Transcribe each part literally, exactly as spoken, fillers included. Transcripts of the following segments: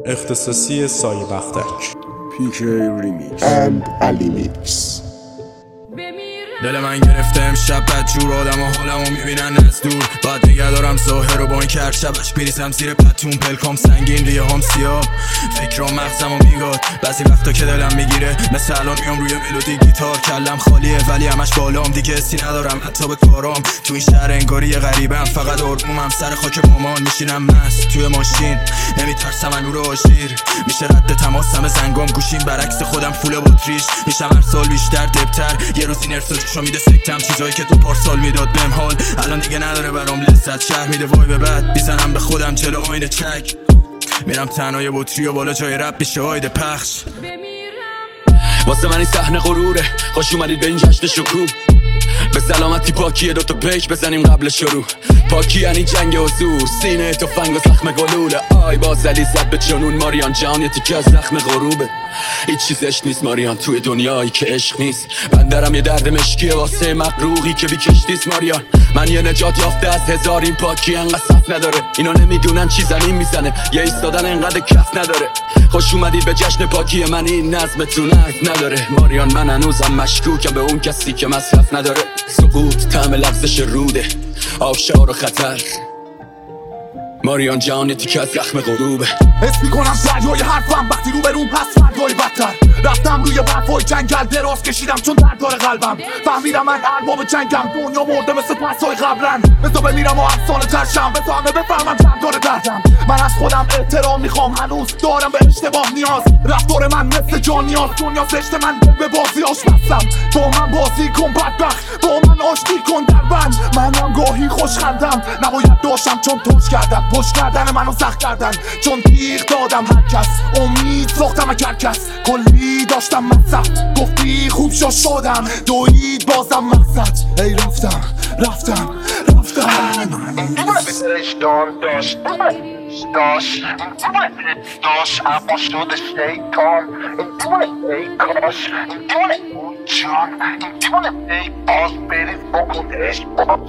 اختصاصی سایه بختک پی کی ریمیکس اند علی میکس. دل من گرفته امشب بدجور آدم و حالمو میبینن از دور. بعد نگه دارم ظاهر رو با این کرد شبش بریزم زیر پتون پلکام سنگین ریه هم سیاه. فکرام مغزمو میگاد بعضی وقتا که دلم میگیره مثل الان میام روی ملودی گیتار. کلم خالیه ولی همش بالام دیگه حسی ندارم حتی به کارام. تو این شهر انگاری غریبم فقط آرومم سر خاک مامان میشینم مست توی ماشین نمیترسم از نور آژیر. میشه رد تماسم زنگام گوشیم برعکس خودم فول باتریش. میشم هر سال بیشتر دبتر یه روز این ارسالشو میده سکتم چیزایی که تو پارسال میداد بهم حال الان دیگه نداره برام لذت. شهر میده وای به بعد میزنم به خودم جلو آینه چک میرم تنهای بطری و بالا جای رب میشه آیده پخش. واسه من این صحنه غروره خوش اومدید به این جشن شکوه. به سلامتی پاکیه دوتا پیش بزنیم قبل شروع. پاکی یعنی جنگ حضور سینه تفنگ و زخم گلوله. آی باز علی زد به جنون ماریان جان یه تیکه از زخم غروبه. هیچ چیزش نیست ماریان توی دنیایی که عشق نیست. بندرم یه درد مشکیه واسه مقروقی که بی کشتیست ماریان. من یه نجات یافته از هزار این پاکی انقدر صف نداره. اینا نمیدونن چی زمین میزنه یه ایستادن انقدر کف نداره. خوش اومدید به جشن پاکی من این نظمتون عرض نداره. ماریان من هنوزم مشکوکم به اون کسی که مصرف نداره. سقوط طعم لفظش روده آبشار و خطر. ماریان جان تیکه از زخم غروبه. حس میکنم دریای حرفم وقتی رو به روم هست فردای بدتر. رفتم روی برفای جنگل دراز کشیدم چون درد داره قلبم. فهمیدم من ارباب جنگم دنیا مرده مثل پسای قبرن. بزا بمیرم و افسانه ترشم بزا همه بفهمم چند داره دردم. من از خودم احترام میخوام هنوز دارم به اشتباه نیاز. رفتار من مثل جان نیاز دنیا زشت من به بازی آشپزم. با من بازی کن بدبخت با من آشتی کن در بند. منم گاهی خوشخندم نباید داشتم چون توش کردم. پشت کردن منو سخت کردن چون تیغ دادم هر کس. امید ساختم اگر کس کلی داشتم مقصد. گفتی خوب شو شدم دوید بازم مقصد. ای رفتم رفتم رفتم داشت داشت داشت داشت اما شده شیطان. ای کاش اون جان ای باز برید بکنش باز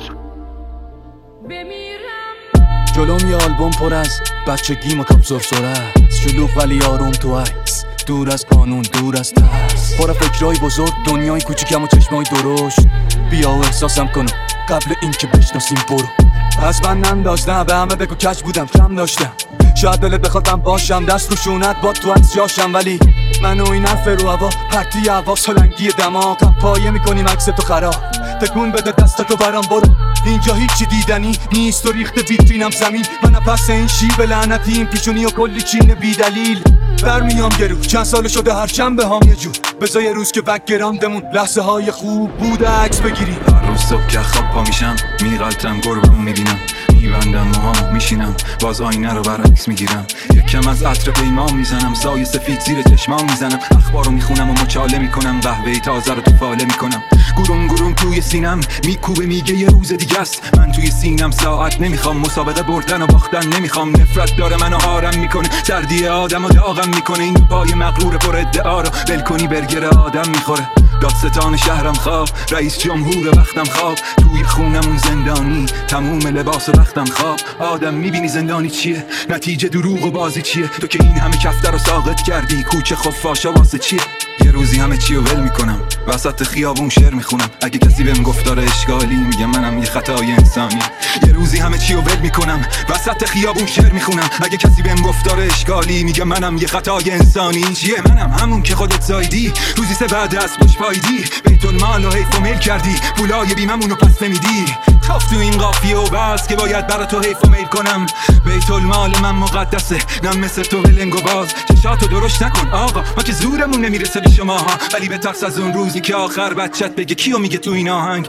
جلوم یه آلبوم پر از بچگیم و کم سرسره است. شلوغ ولی آروم تو عکس دور از قانون دور از ترس. پر فکرای بزرگ دنیای کوچیکم و چشمای درشت. بیا و احساسم کنم قبل اینکه بشناسیم برو. پس من ننداشتم به همه بگو کج بودم کم داشتم. شاید دلت بخوادم باشم دست رو شونت با تو از جاشم. ولی من و این حرف رو هوا پرتی هوا سالنگی دماغ. پایه میکنیم عکس تو خراب تکون بده دستتو برام برو. اینجا هیچی دیدنی نیست و ریخته ویترینم زمین. من پس این شیب لعنتی این پیشونی و کلی چین بی دلیل. برمیام گرو چند سال شده هر چند هم یه جور. بذار یه روز که بکگراندمون لحظه های خوب بوده عکس بگیریم. هر روز صبح که خواب پا میشم میغلطم گربه‌مو میبینم. میبندم موهام میشینم باز آینه رو برعکس میگیرم. یکم از عطر پیمان میزنم سایه سفید زیر چشمام میزنم. اخبارو میخونم و مچاله میکنم قهوه تازه رو تو فاله میکنم. گروم گروم توی سینم میکوبه میگه یه روز دیگه است. من توی سینم ساعت نمیخوام مسابقه بردن و باختن نمیخوام. نفرت داره منو آرم میکنه سردی آدم و داغم میکنه. این پای مغرور پر ادعا رو ول کنی برگر آدم میخوره. دادستان شهرم خواب رئیس جمهور وقتم خواب. توی خونمون زندانی تموم لباس و وقتم خواب. آدم میبینی زندانی چیه نتیجه دروغ و بازی چیه. تو که این همه کفتر رو ساقط کردی کوچه خفاشا واسه چیه. یه روزی همه چی رو ول میکنم وسط خیابون شعر میخونم. اگه کسی بهم گفت داره اشکالی میگم منم یه خطای انسانی. یه روزی همه چی رو ول میکنم وسط خیابون شعر میخونم. اگه کسی بهم گفت داره اشکالی میگم منم یه خطای انسانی. چیه منم همون که خودت زایدی روزی سه بعد از پشت پایدی. بیت المال و حیف و میل کردی پولای بیممونو پس نمیدی. خاف تو این قافیه و بس که باید برا تو حیف و میل کنم. بیت المال من مقدسه نم مثل تو ولنگ و باز. چشاتو درشت نکن آقا ما که زورمون نمیرسه به شماها. ولی به ترس از اون روزی که آخر بچت بگه کیو میگه تو این آهنگ.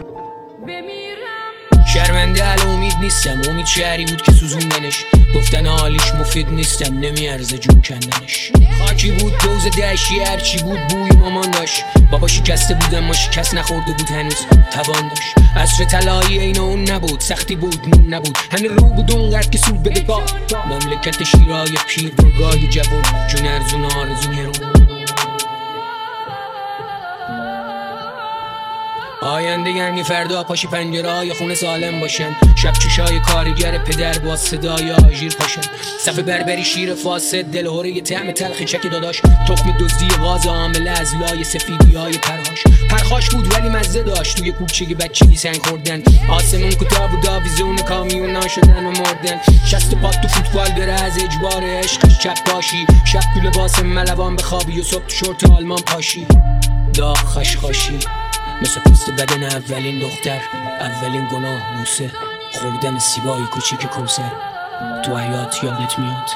شرمنده ال امید نیستم امید شهری بود که سوزوندنش. گفتن حالیش مفید نیستم نمیارزه جون کندنش. خاکی بود دوز دشتی هرچی بود بوی مامان داشت. بابا شکسته بودم ما شکست نخورده بود هنوز توان داشت. عصر طلایی این اون نبود سختی بود نون نبود. هنه رو بود اونقدر که سود بده با مملکت شیرای پیر برگای جوان. جون ارزون آرزون هرون آینده یعنی فردا پاشی پنجره های خونه سالم باشن، شب چشای کارگر پدر با صدای آژیر پاشن، صف بربری شیر فاسد دلهوره یه طعم تلخ چک داداش، تخم دزدی غاز عامله از لای سفیدی های پرهاش. پرخاش بود ولی مزه داشت، توی کوچه بچگی سنگ خوردن، آسمون کوتاه بود آویزون کامیونا شدن و مردن، شست پات تو فوتبال بره از اجبار عشقش چپ باشی، شب تو لباس ملوان بخوابی و صبح تو شورت آلمان پاشی، داغ خشخاشی مثل پوست بدن اولین دختر، اولین گناه بوسه، خوردن سیبای کوچیک کوسر تو حیات یادت میاد.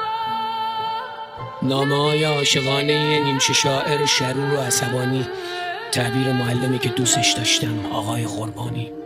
نامه های عاشقانه نیمچه شاعر شرور و عصبانی، تعبیر معلمی که دوستش داشتم آقای قربانی.